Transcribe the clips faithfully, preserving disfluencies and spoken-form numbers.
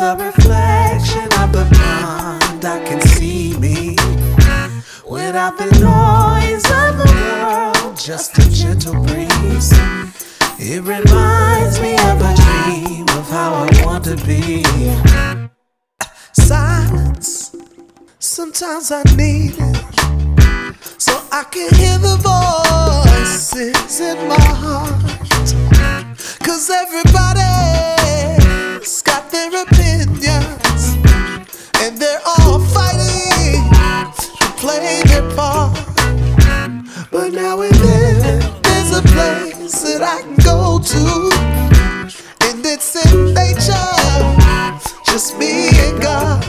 the reflection of the pond, I can see me without the noise of the world, just a gentle breeze. It reminds me of a dream of how I want to be. Silence, sometimes I need it, so I can hear the voices in my heart. Cause everybody's got their opinions, and they're all fighting to play their part. But now and then there's a place that I can go to, and it's in nature, just me and God.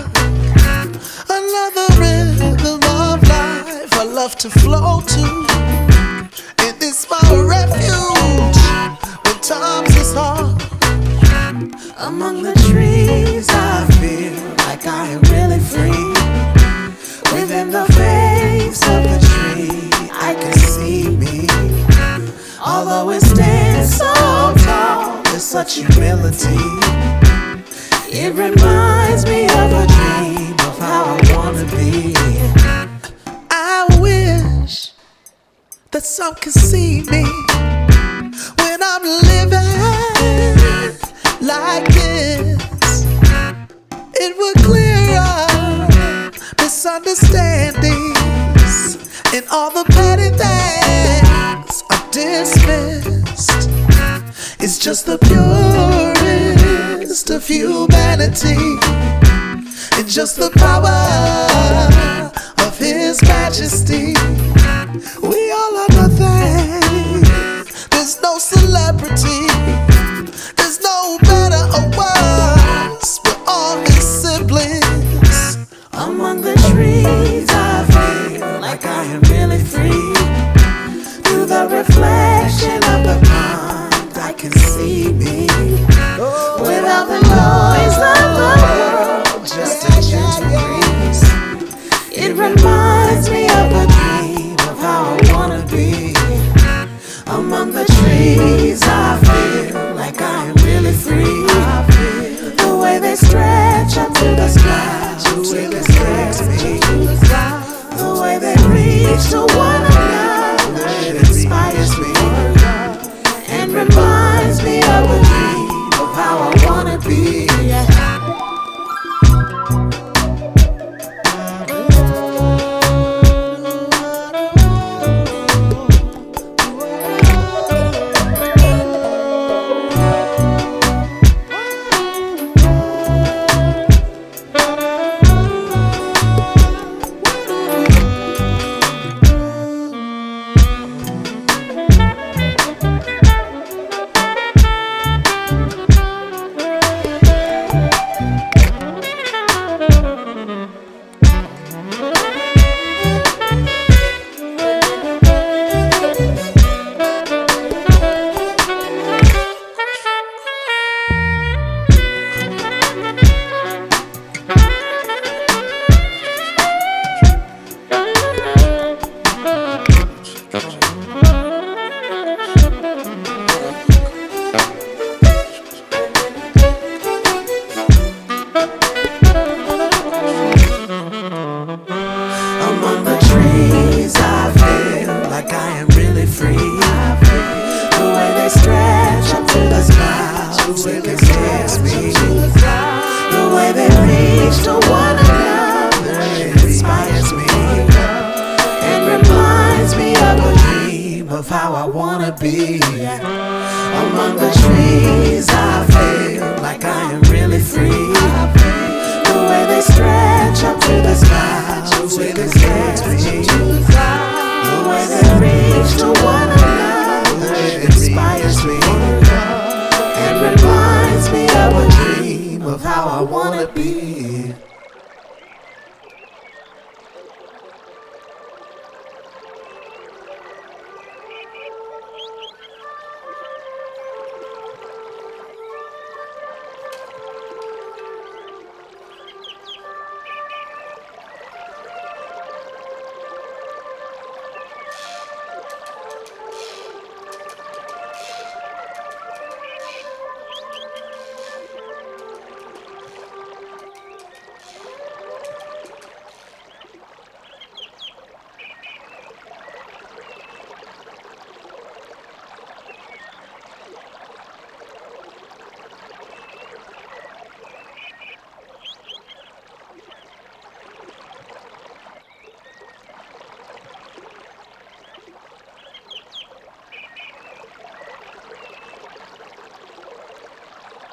Another rhythm of life I love to flow to, and it's my refuge when times is hard. Among the trees I feel like I am really free. Within the face of the tree I can see me. Although it stands so tall, there's such humility. It reminds me of a dream of how I wanna be. I wish that some could see me when I'm living like this. It would clear up misunderstandings, and all the petty things are dismissed. It's just the purest of humanity, and just the power of His Majesty. We all are nothing, there's no celebrity, there's no better or worse, we're all His siblings. Among the trees I feel like I am really free. Through the reflection of the pond I can see me, without the noise of the world, just a gentle breeze. It reminds me of a dream of how I wanna be. Among the trees I feel like I am really free. The way they stretch up to the sky, the way they stretch me, the way they reach to one another, it inspires me and reminds me of a dream of how I wanna be. Among the trees I feel like I am really free. The way they stretch up to the sky, the way they kiss me, the way they reach to one another, it inspires me and reminds me of a dream of how I wanna be. Among the trees I feel like I am really free. The way they stretch up to the sky, the way they kiss me, the way they reach to one another, it inspires me and reminds me of a dream of how I wanna be.